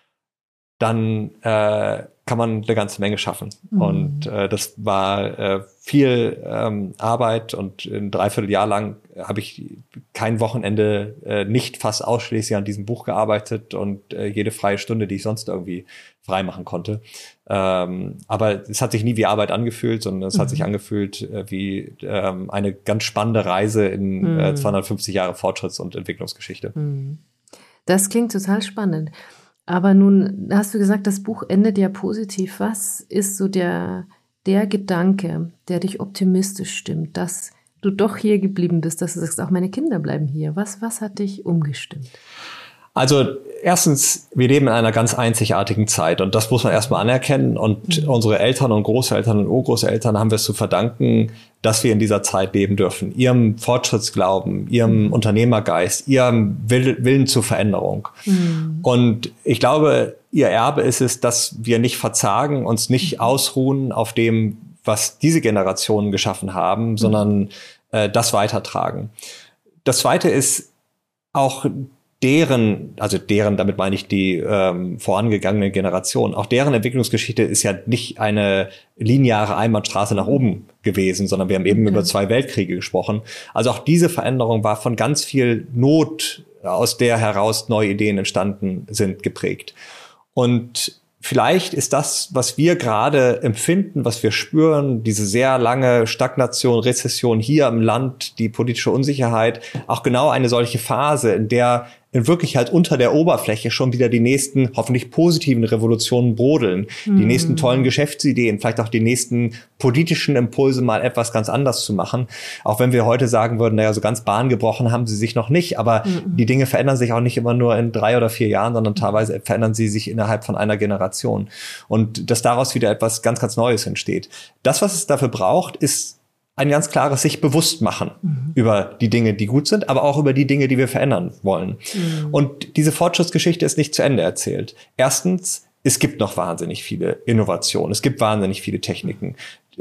C: dann kann man eine ganze Menge schaffen. Und das war viel Arbeit, und ein Dreivierteljahr lang habe ich kein Wochenende nicht fast ausschließlich an diesem Buch gearbeitet und jede freie Stunde, die ich sonst irgendwie frei machen konnte. Aber es hat sich nie wie Arbeit angefühlt, sondern es hat sich angefühlt wie eine ganz spannende Reise in 250 Jahre Fortschritts- und Entwicklungsgeschichte.
B: Das klingt total spannend. Aber nun hast du gesagt, das Buch endet ja positiv. Was ist so der Gedanke, der dich optimistisch stimmt, dass du doch hier geblieben bist, dass du sagst, auch meine Kinder bleiben hier? Was hat dich umgestimmt?
C: Also erstens, wir leben in einer ganz einzigartigen Zeit, und das muss man erstmal anerkennen. Und unsere Eltern und Großeltern und Urgroßeltern haben wir es zu verdanken, dass wir in dieser Zeit leben dürfen. Ihrem Fortschrittsglauben, ihrem Unternehmergeist, ihrem Willen zur Veränderung. Und ich glaube, ihr Erbe ist es, dass wir nicht verzagen, uns nicht ausruhen auf dem, was diese Generationen geschaffen haben, sondern das weitertragen. Das Zweite ist auch damit meine ich die vorangegangene Generation, auch deren Entwicklungsgeschichte ist ja nicht eine lineare Einbahnstraße nach oben gewesen, sondern wir haben eben über 2 Weltkriege gesprochen. Also auch diese Veränderung war von ganz viel Not, aus der heraus neue Ideen entstanden sind, geprägt. Und vielleicht ist das, was wir gerade empfinden, was wir spüren, diese sehr lange Stagnation, Rezession hier im Land, die politische Unsicherheit, auch genau eine solche Phase, in der in Wirklichkeit unter der Oberfläche schon wieder die nächsten hoffentlich positiven Revolutionen brodeln, die nächsten tollen Geschäftsideen, vielleicht auch die nächsten politischen Impulse mal etwas ganz anders zu machen. Auch wenn wir heute sagen würden, naja, so ganz bahngebrochen haben sie sich noch nicht, aber die Dinge verändern sich auch nicht immer nur in 3 oder 4 Jahren, sondern teilweise verändern sie sich innerhalb von einer Generation. Und dass daraus wieder etwas ganz, ganz Neues entsteht. Das, was es dafür braucht, ist ein ganz klares sich bewusst machen über die Dinge, die gut sind, aber auch über die Dinge, die wir verändern wollen. Und diese Fortschrittsgeschichte ist nicht zu Ende erzählt. Erstens, es gibt noch wahnsinnig viele Innovationen. Es gibt wahnsinnig viele Techniken.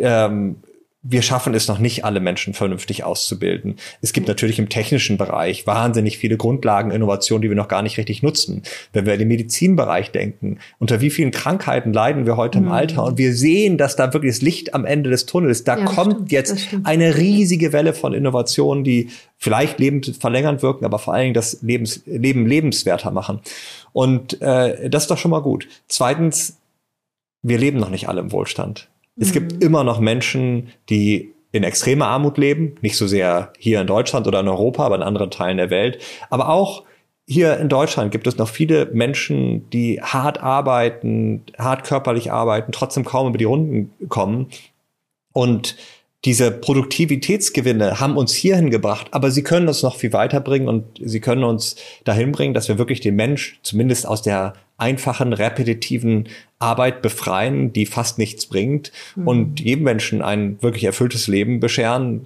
C: Wir schaffen es noch nicht, alle Menschen vernünftig auszubilden. Es gibt natürlich im technischen Bereich wahnsinnig viele Grundlageninnovationen, die wir noch gar nicht richtig nutzen. Wenn wir in den Medizinbereich denken, unter wie vielen Krankheiten leiden wir heute im Alter? Und wir sehen, dass da wirklich das Licht am Ende des Tunnels ist. Da kommt jetzt eine riesige Welle von Innovationen, die vielleicht lebensverlängernd wirken, aber vor allen Dingen das Leben lebenswerter machen. Und das ist doch schon mal gut. Zweitens, wir leben noch nicht alle im Wohlstand. Es gibt immer noch Menschen, die in extremer Armut leben, nicht so sehr hier in Deutschland oder in Europa, aber in anderen Teilen der Welt. Aber auch hier in Deutschland gibt es noch viele Menschen, die hart arbeiten, hart körperlich arbeiten, trotzdem kaum über die Runden kommen. Und diese Produktivitätsgewinne haben uns hierhin gebracht, aber sie können uns noch viel weiterbringen und sie können uns dahin bringen, dass wir wirklich den Mensch zumindest aus der einfachen, repetitiven Arbeit befreien, die fast nichts bringt und jedem Menschen ein wirklich erfülltes Leben bescheren,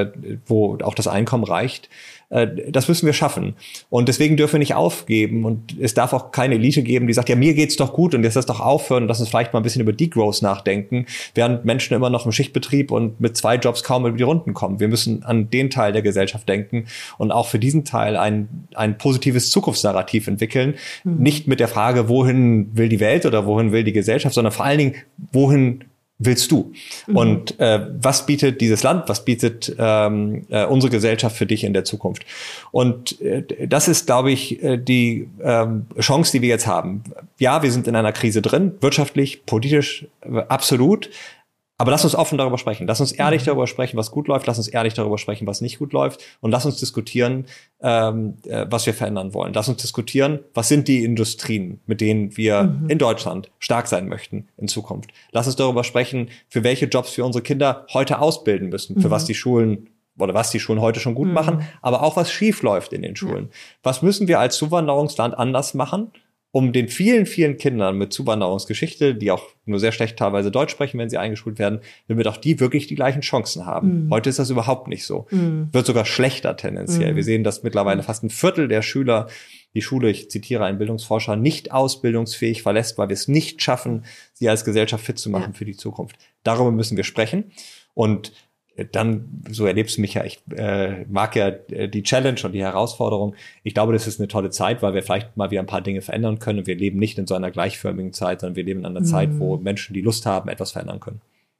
C: wo auch das Einkommen reicht. Das müssen wir schaffen. Und deswegen dürfen wir nicht aufgeben. Und es darf auch keine Elite geben, die sagt, ja, mir geht's doch gut und jetzt lass doch aufhören und lass uns vielleicht mal ein bisschen über Degrowth nachdenken, während Menschen immer noch im Schichtbetrieb und mit 2 Jobs kaum über die Runden kommen. Wir müssen an den Teil der Gesellschaft denken und auch für diesen Teil ein positives Zukunftsnarrativ entwickeln. Nicht mit der Frage, wohin will die Welt oder wohin will die Gesellschaft, sondern vor allen Dingen, wohin willst du? Und was bietet dieses Land, was bietet unsere Gesellschaft für dich in der Zukunft? Und das ist, glaube ich, die Chance, die wir jetzt haben. Ja, wir sind in einer Krise drin, wirtschaftlich, politisch, absolut. Aber lass uns offen darüber sprechen. Lass uns ehrlich darüber sprechen, was gut läuft. Lass uns ehrlich darüber sprechen, was nicht gut läuft. Und lass uns diskutieren, was wir verändern wollen. Lass uns diskutieren, was sind die Industrien, mit denen wir in Deutschland stark sein möchten in Zukunft. Lass uns darüber sprechen, für welche Jobs wir unsere Kinder heute ausbilden müssen, für was die Schulen heute schon gut machen, aber auch was schief läuft in den Schulen. Was müssen wir als Zuwanderungsland anders machen, um den vielen, vielen Kindern mit Zuwanderungsgeschichte, die auch nur sehr schlecht teilweise Deutsch sprechen, wenn sie eingeschult werden, damit auch die wirklich die gleichen Chancen haben. Heute ist das überhaupt nicht so. Wird sogar schlechter tendenziell. Wir sehen, dass mittlerweile fast ein Viertel der Schüler die Schule, ich zitiere einen Bildungsforscher, nicht ausbildungsfähig verlässt, weil wir es nicht schaffen, sie als Gesellschaft fit zu machen für die Zukunft. Darüber müssen wir sprechen. Und dann, so erlebst du mich ja, ich mag ja die Challenge und die Herausforderung. Ich glaube, das ist eine tolle Zeit, weil wir vielleicht mal wieder ein paar Dinge verändern können. Und wir leben nicht in so einer gleichförmigen Zeit, sondern wir leben in einer Zeit, wo Menschen, die Lust haben, etwas verändern können.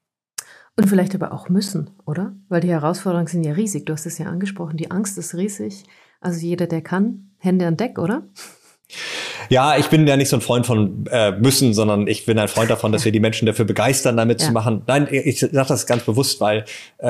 B: Und vielleicht aber auch müssen, oder? Weil die Herausforderungen sind ja riesig. Du hast es ja angesprochen, die Angst ist riesig. Also jeder, der kann, Hände an Deck, oder?
C: Ja, ich bin ja nicht so ein Freund von müssen, sondern ich bin ein Freund davon, dass wir die Menschen dafür begeistern, damit zu machen. Nein, ich sage das ganz bewusst, weil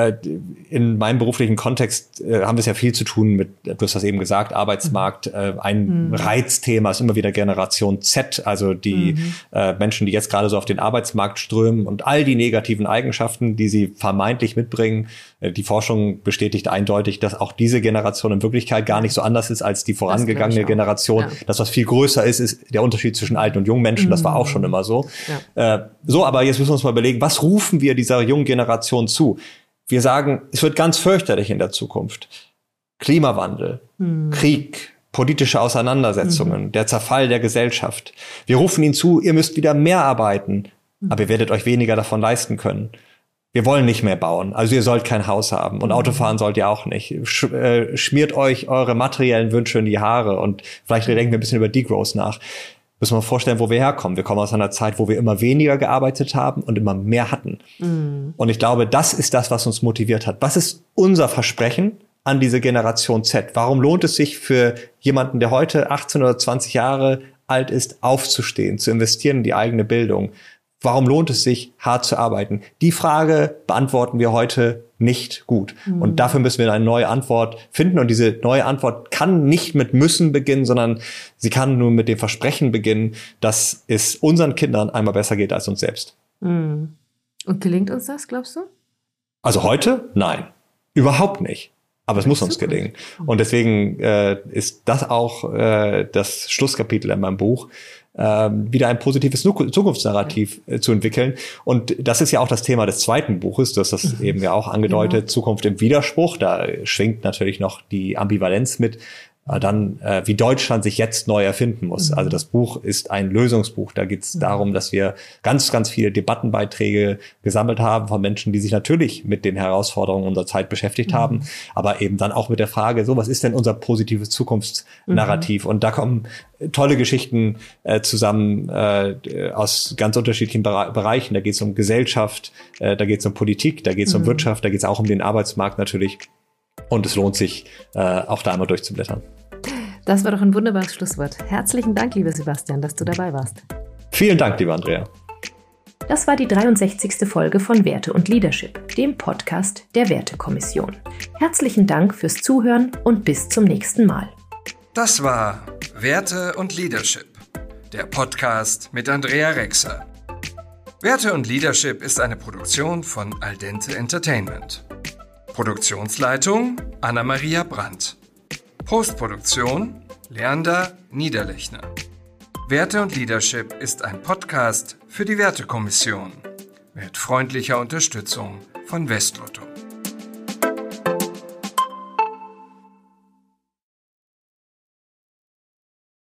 C: in meinem beruflichen Kontext haben wir es ja viel zu tun mit, du hast das eben gesagt, Arbeitsmarkt. Ein Reizthema ist immer wieder Generation Z, also die Menschen, die jetzt gerade so auf den Arbeitsmarkt strömen und all die negativen Eigenschaften, die sie vermeintlich mitbringen. Die Forschung bestätigt eindeutig, dass auch diese Generation in Wirklichkeit gar nicht so anders ist als die vorangegangene Generation. Ja. Das, was viel größer ist der Unterschied zwischen alten und jungen Menschen. Das war auch schon immer so. Ja. Aber jetzt müssen wir uns mal überlegen, was rufen wir dieser jungen Generation zu? Wir sagen, es wird ganz fürchterlich in der Zukunft. Klimawandel, Krieg, politische Auseinandersetzungen, der Zerfall der Gesellschaft. Wir rufen ihnen zu, ihr müsst wieder mehr arbeiten, aber ihr werdet euch weniger davon leisten können. wir wollen nicht mehr bauen. Also ihr sollt kein Haus haben und Autofahren sollt ihr auch nicht. Schmiert euch eure materiellen Wünsche in die Haare und vielleicht denken wir ein bisschen über Degrowth nach. Müssen wir uns vorstellen, wo wir herkommen. Wir kommen aus einer Zeit, wo wir immer weniger gearbeitet haben und immer mehr hatten. Und ich glaube, das ist das, was uns motiviert hat. Was ist unser Versprechen an diese Generation Z? Warum lohnt es sich für jemanden, der heute 18 oder 20 Jahre alt ist, aufzustehen, zu investieren in die eigene Bildung? Warum lohnt es sich, hart zu arbeiten? Die Frage beantworten wir heute nicht gut. Und dafür müssen wir eine neue Antwort finden. Und diese neue Antwort kann nicht mit müssen beginnen, sondern sie kann nur mit dem Versprechen beginnen, dass es unseren Kindern einmal besser geht als uns selbst.
B: Und gelingt uns das, glaubst du?
C: Also heute? Nein. Überhaupt nicht. Aber es muss uns gelingen. Und deswegen ist das auch das Schlusskapitel in meinem Buch, wieder ein positives Zukunftsnarrativ zu entwickeln. Und das ist ja auch das Thema des zweiten Buches. Du hast das eben ja auch angedeutet, genau. Zukunft im Widerspruch. Da schwingt natürlich noch die Ambivalenz mit. Dann, wie Deutschland sich jetzt neu erfinden muss. Also das Buch ist ein Lösungsbuch. Da geht es darum, dass wir ganz, ganz viele Debattenbeiträge gesammelt haben von Menschen, die sich natürlich mit den Herausforderungen unserer Zeit beschäftigt haben, aber eben dann auch mit der Frage, so, was ist denn unser positives Zukunftsnarrativ? Und da kommen tolle Geschichten zusammen aus ganz unterschiedlichen Bereichen. Da geht es um Gesellschaft, da geht es um Politik, da geht es um Wirtschaft, da geht es auch um den Arbeitsmarkt natürlich. Und es lohnt sich, auch da einmal durchzublättern.
B: Das war doch ein wunderbares Schlusswort. Herzlichen Dank, lieber Sebastian, dass du dabei warst.
C: Vielen Dank, lieber Andrea.
B: Das war die 63. Folge von Werte und Leadership, dem Podcast der Wertekommission. Herzlichen Dank fürs Zuhören und bis zum nächsten Mal.
A: Das war Werte und Leadership, der Podcast mit Andrea Rexer. Werte und Leadership ist eine Produktion von Al Dente Entertainment. Produktionsleitung Anna-Maria Brandt. Postproduktion Leander Niederlechner. Werte und Leadership ist ein Podcast für die Wertekommission mit freundlicher Unterstützung von Westlotto.